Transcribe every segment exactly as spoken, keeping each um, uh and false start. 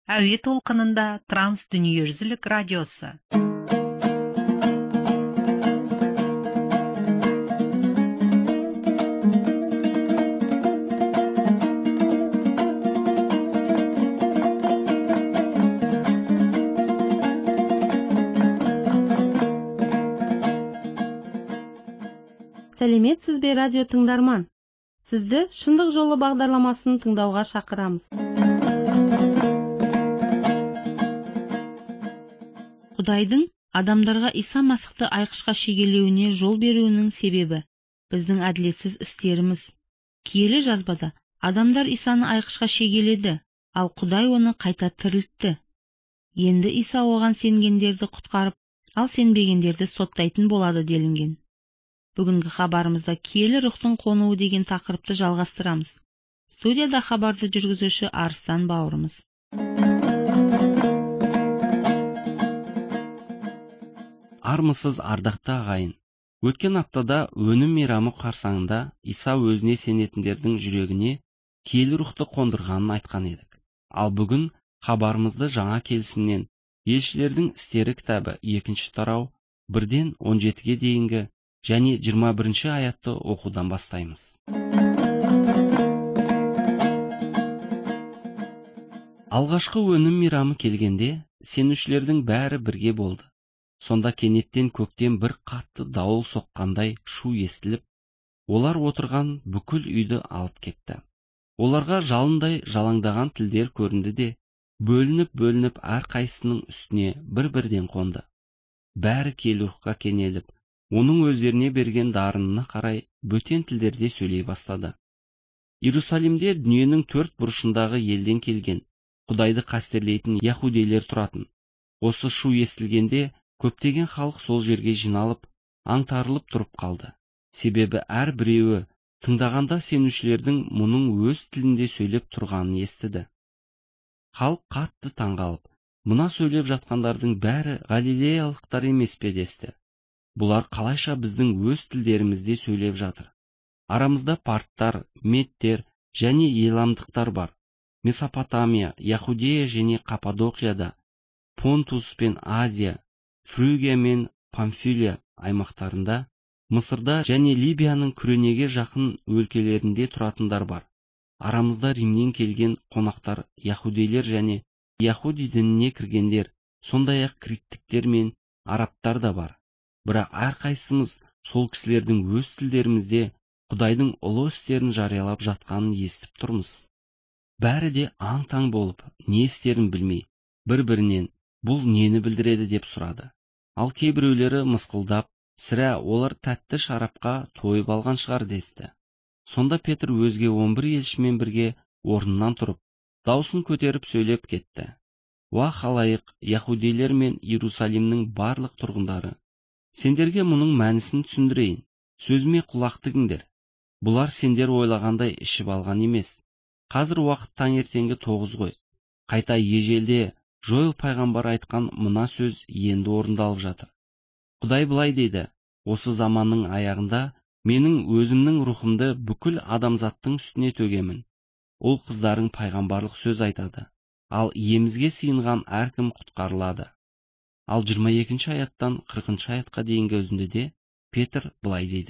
әуе толқынында транс дүниежүзілік радиосы. Сәлеметсіз бе, радио тыңдарман? Сізді шындық жолы бағдарламасын тыңдауға шақырамыз. Құдайдың адамдарға Иса Масихты айқышқа шегелеуіне жол беруінің себебі біздің әділетсіз істеріміз. Киелі жазбада адамдар Исаны айқышқа шегеледі, ал Құдай оны қайта тірілтті. Енді Иса оған сенгендерді құтқарып, ал сенбегендерді соттайтын болады делінген. Бүгінгі хабарымызда киелі рухтың қонуы деген тақырыпты жалғастырамыз. Студияда хабарды жүргізуші Арыстан бауырымыз. Армысыз ардақты ағайын. Өткен аптада өнім мейрамы қарсаңында Иса өзіне сенетіндердің жүрегіне киелі рухты қондырғанын айтқан едік. Ал бүгін хабарымызды жаңа келісімнен елшілердің істері кітабы екінші тарау бірден он жетіге дейінгі және жиырма бірінші аятты оқудан бастаймыз. Алғашқы өнім мейрамы келгенде сенушілердің бәрі бірге болды. Сонда кенеттен көктен бір қатты дауыл соққандай шу естіліп, олар отырған бүкіл үйді алып кетті. Оларға жалындай жалаңдаған тілдер көрінді де, бөлініп-бөлініп әрқайсының үстіне бір-бірден қонды. Бәрі киелі рухқа кенеліп, оның өздеріне берген дарынына қарай бөтен тілдерде сөйлей бастады. Иерусалимде дүниенің төрт бұрышындағы елден келген, Құдайды қастерлейтін яһудейлер тұратын. Осы шу естілгенде көптеген халық сол жерге жиналып, аңтарылып тұрып қалды. Себебі әр біреуі тыңдағанда сенушілердің мұның өз тілінде сөйлеп тұрғанын естіді. Халық қатты таңғалып, мына сөйлеп жатқандардың бәрі галилеялықтар емес пе десті. Бұлар қалайша біздің өз тілдерімізде сөйлеп жатыр. Арамызда парттар, меттер және еламдықтар бар. Месопотамия, Яхудея және Каппадокияда, Понтус пен Азия, Фригия мен Памфилия аймақтарында, Мысырда және Либияның күренеге жақын өлкелерінде тұратындар бар. Арамызда Римнен келген қонақтар, яһудейлер және яһуди дініне кіргендер, сондай-ақ криттіктер мен арабтар да бар. Бірақ әрқайсымыз сол кісілердің өз тілдерімізде Құдайдың ұлы істерін жариялап жатқанын естіп тұрмыз. Бәрі де аң-таң болып, не істерін білмей, бір-бірінен бұл нені білдіреді деп сұрады. Ал кейбіреулері мысқылдап, сірә олар тәтті шарапқа тойып алған шығар десті. Сонда Петр өзге он бір елшімен бірге орнынан тұрып, даусын көтеріп сөйлеп кетті. Уа халайық, яһудейлер мен Иерусалимнің барлық тұрғындары, сендерге мұның мәнісін түсіндірейін. Сөзіме құлақ тігіңдер. Бұлар сендер ойлағандай ішіп алған емес. Қазір уақыт таңертеңгі тоғыз ғой. Қайта ежелде Жойыл пайғамбар айтқан мына сөз енді орындалып жатыр. Құдай былай дейді: осы заманның аяғында менің өзімнің рухымды бүкіл адамзаттың үстіне төгемін. Ол қыздарың пайғамбарлық сөз айтады, ал иемізге сыйынған әркім құтқарылады. Ал жиырма екінші аяттан қырқыншы аятқа дейінгі үзіндіде Петр былай дейді: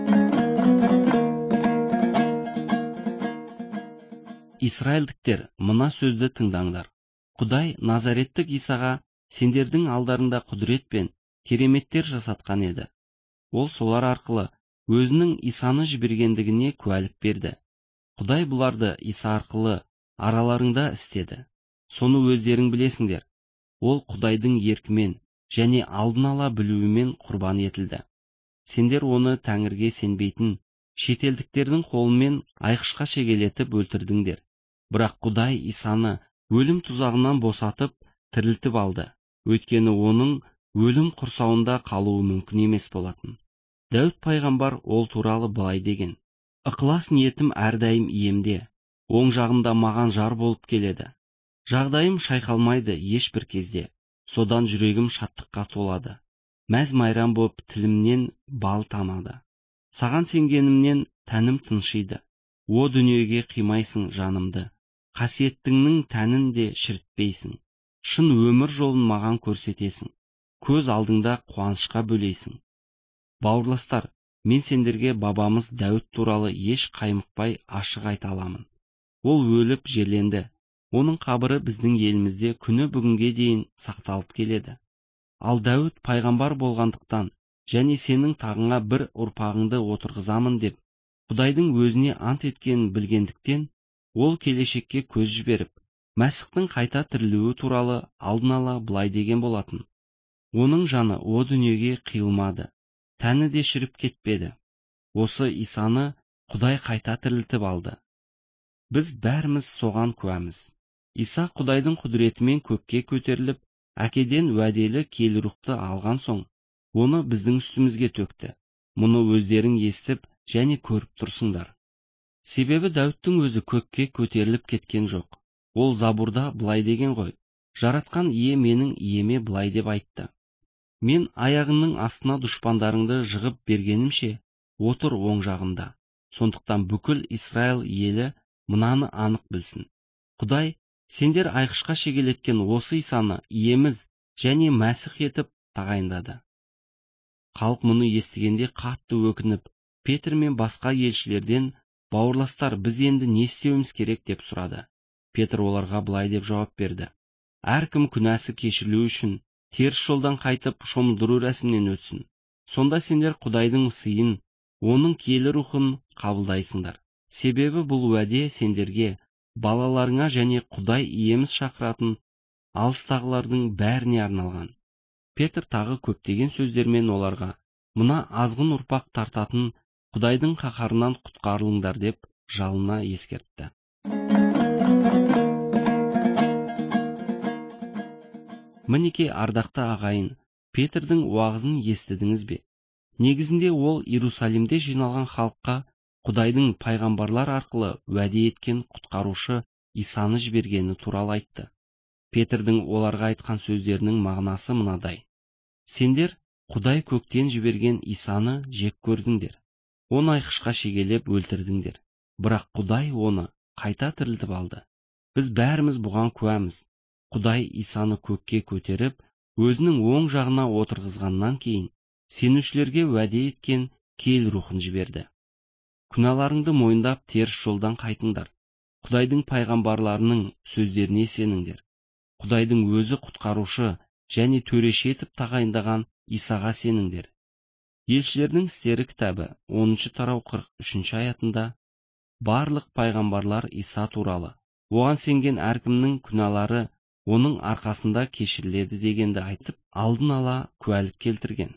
Израильдіктер, мына сөзді тыңдаңдар. Құдай Назареттік Исаға сендердің алдарында құдірет пен кереметтер жасатқан еді. Ол солар арқылы өзінің Исаны жібергендігіне куәлік берді. Құдай бұларды Иса арқылы араларыңда істеді. Соны өздерің білесіңдер. Ол Құдайдың еркімен және алдын ала білуімен құрбан етілді. Сендер оны Тәңірге сенбейтін шетелдіктердің қолымен айқышқа шегелетіп өлтірдіңдер. Бірақ Құдай Исаны өлім тұзағынан босатып, тірілтіп алды. Өйткені оның өлім құрсауында қалуы мүмкін емес болатын. Дәуіт пайғамбар ол туралы былай деген: ықылас ниетім әрдайым иемде, оң жағымда маған жар болып келеді. Жағдайым шайқалмайды ешбір кезде, содан жүрегім шаттыққа толады. Мәз майрам боп тілімнен бал тамады. Саған сенгенімнен тәнім тыншиды. О дүниеге қимайсың жанымды. қасиеттіңнің тәнін де шірітпейсің. Шын өмір жолын маған көрсетесің. Көз алдыңда қуанышқа бөлейсің. Бауырластар, мен сендерге бабамыз Дәуіт туралы еш қаймықпай ашық айта аламын. Ол өліп жерленді. Оның қабірі біздің елімізде күні бүгінге дейін сақталып келеді. Ал Дәуіт пайғамбар болғандықтан және сенің тағыңа бір ұрпағыңды отырғызамын деп Құдайдың өзіне ант еткенін білгендіктен, ол келешекке көз жіберіп, Мәсіхтің қайта тірілуі туралы алдын ала былай деген болатын: оның жаны о дүниеге қиылмады, тәні де шіріп кетпеді. Осы Исаны Құдай қайта тірілтіп алды. Біз бәріміз соған куәміз. Иса Құдайдың құдіретімен көкке көтеріліп, әкеден уәделі киелі рухты алған соң, оны біздің үстімізге төкті. Мұны өздерің естіп және көріп тұрсыңдар. Себебі Дәуіттің өзі көкке көтеріліп кеткен жоқ. Ол Забурда былай деген ғой: жаратқан ие менің иеме былай деп айтты: мен аяғыңның астына дұшпандарыңды жығып бергенімше, отыр оң жағымда. Сондықтан бүкіл Израиль елі мынаны анық білсін: Құдай сендер айқышқа шегелеткен осы Исаны иеміз және Мәсіх етіп тағайындады. Халық мұны естігенде қатты өкініп, Петр мен басқа елшілерден: бауырластар, біз енді не істеуіміз керек деп сұрады. Петр оларға былай деп жауап берді: әркім күнәсі кешірілу үшін теріс жолдан қайтып шомылдыру рәсімінен өтсін. Сонда сендер Құдайдың сыйын, оның киелі рухын қабылдайсыңдар. Себебі бұл уәде сендерге, балаларыңа және Құдай иеміз шақыратын алыстағылардың бәріне арналған. Петр тағы көптеген сөздермен оларға: мына азғын ұрпақ тартатын Құдайдың қаһарынан құтқарылыңдар деп жалына ескертті. Мінеке, ардақты ағайын, Петрдің уағызын естідіңіз бе? Негізінде ол Иерусалимде жиналған халыққа Құдайдың пайғамбарлар арқылы уәде еткен құтқарушы Исаны жібергені туралы айтты. Петрдің оларға айтқан сөздерінің мағынасы мынадай: сендер Құдай көктен жіберген Исаны жек көрдіңдер. Оны айқышқа шегелеп өлтірдіңдер. Бірақ Құдай оны қайта тірілтіп алды. Біз бәріміз бұған куәміз. Құдай Исаны көкке көтеріп, өзінің оң жағына отырғызғаннан кейін, сенушілерге уәде еткен киелі рухын жіберді. Күнәларыңды мойындап теріс жолдан қайтыңдар. Құдайдың пайғамбарларының сөздеріне сеніңдер. Құдайдың өзі құтқарушы және төреші етіп тағайындаған Исаға сеніңдер. Елшілердің істері кітабы оныншы тарау қырық үшінші аятында барлық пайғамбарлар Иса туралы, оған сенген әркімнің күнәлары оның арқасында кешіріледі дегенді айтып, алдын ала куәлік келтірген.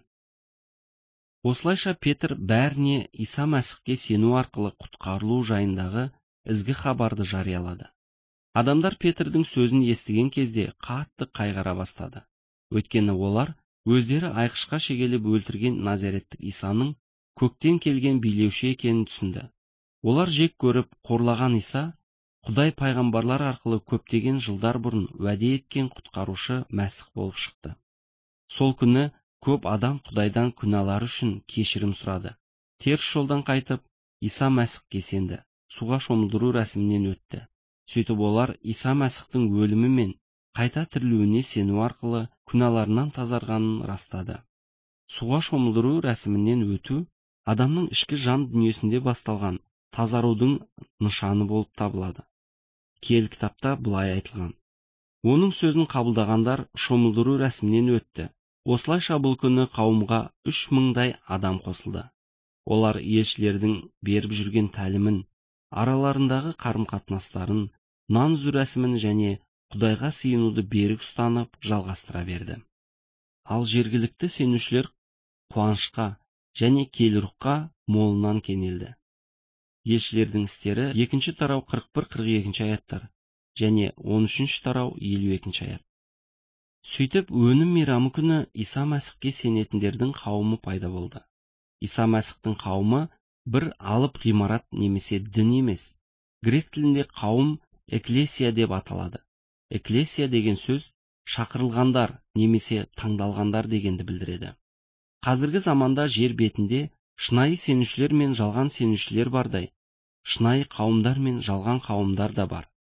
Осылайша Петр бәріне Иса Мәсіхке сену арқылы құтқарылу жайындағы ізгі хабарды жариялады. Адамдар Петрдің сөзін естіген кезде қатты қайғыра бастады. Өйткені олар өздері айқышқа шегелеп өлтірген Назареттік Исаның көктен келген билеуші екенін түсінді. Олар жек көріп қорлаған Иса, Құдай пайғамбарлар арқылы көптеген жылдар бұрын уәде еткен құтқарушы Мәсіх болып шықты. Сол күні көп адам Құдайдан күнәлары үшін кешірім сұрады. Теріс жолдан қайтып, Иса Мәсіхке сенді, суға шомылдыру рәсімінен өтті. Сөйтіп олар Иса Мәсіхтің өлімі мен қайта тірілуіне сену арқылы күнәларынан тазарғанын растады. Суға шомылдыру рәсімінен өту адамның ішкі жан дүниесінде басталған тазарудың нышаны болып табылады. Киелі кітапта былай айтылған: оның сөзін қабылдағандар шомылдыру рәсімінен өтті. Осылайша бұл күні қауымға үш мыңдай адам қосылды. Олар елшілердің беріп жүрген тәлімін, араларындағы қарым-қатынастарын, нан үзу рәсімін және Құдайға сыйынуды берік ұстанып жалғастыра берді. Ал жергілікті сенушілер қуанышқа және киелі рухқа молынан кенелді. Елшілердің істері екінші тарау қырық бір қырық екінші аяттар және он үшінші тарау елу екінші аят. Сөйтіп, өнім мейрамы күні Иса Мәсіхке сенетіндердің қауымы пайда болды. Иса Мәсіхтің қауымы бір алып ғимарат немесе дін емес. Грек тілінде қауым эклесия деп аталады. Эклесия деген сөз шақырылғандар немесе таңдалғандар дегенді білдіреді. Қазіргі заманда жер бетінде шынайы сенушілер мен жалған сенушілер бардай, шынайы қауымдар мен жалған қауымдар да бар.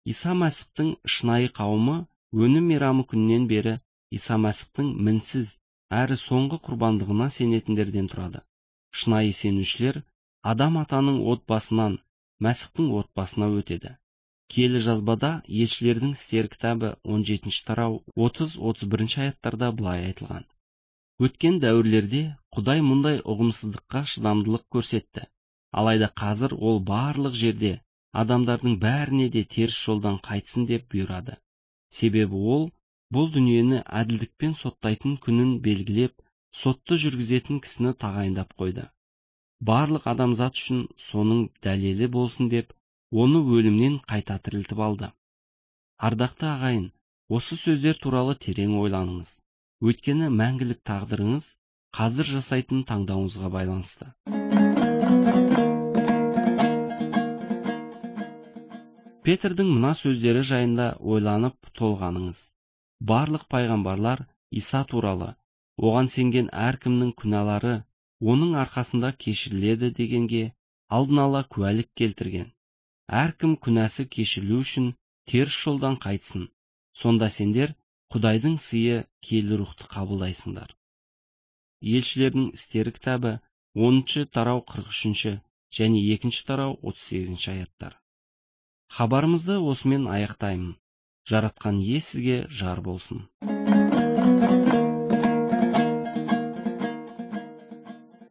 Иса Мәсіхтің шынайы қауымы өнім мейрамы күннен бері Иса Мәсіхтің мінсіз әрі соңғы құрбандығына сенетіндерден тұрады. Шынайы сенушілер адам атаның отбасынан Мәсіхтің отбасына өтеді. Киелі жазбада елшілердің істер кітабы он жетінші тарау отыз отыз бірінші аяттарда былай айтылған: өткен дәуірлерде Құдай мұндай ұғымсыздыққа шыдамдылық көрсетті. Алайда қазір ол барлық жерде адамдардың бәріне де теріс жолдан қайтсын деп бұйырады. Себебі ол бұл дүниені әділдікпен соттайтын күнін белгілеп, сотты жүргізетін кісіні тағайындап қойды. Барлық адамзат үшін соның дәлелі болсын деп, оны өлімнен қайта тірілтіп алды. Ардақты ағайын, осы сөздер туралы терең ойланыңыз. Өйткені мәңгілік тағдырыңыз қазір жасайтын таңдауыңызға байланысты. Петрдің мына сөздері жайында ойланып толғаныңыз. Барлық пайғамбарлар Иса туралы, оған сенген әркімнің күнәлары оның арқасында кешіріледі дегенге алдын ала куәлік келтірген. Әркім күнәсі кешірілу үшін теріс жолдан қайтсын. Сонда сендер Құдайдың сыйы киелі рухты қабылдайсыңдар. Елшілердің істері кітабы оныншы тарау қырық үшінші және екінші тарау отыз сегізінші аяттар. Хабарымызды осымен аяқтаймын. Жаратқан ие сізге жар болсын.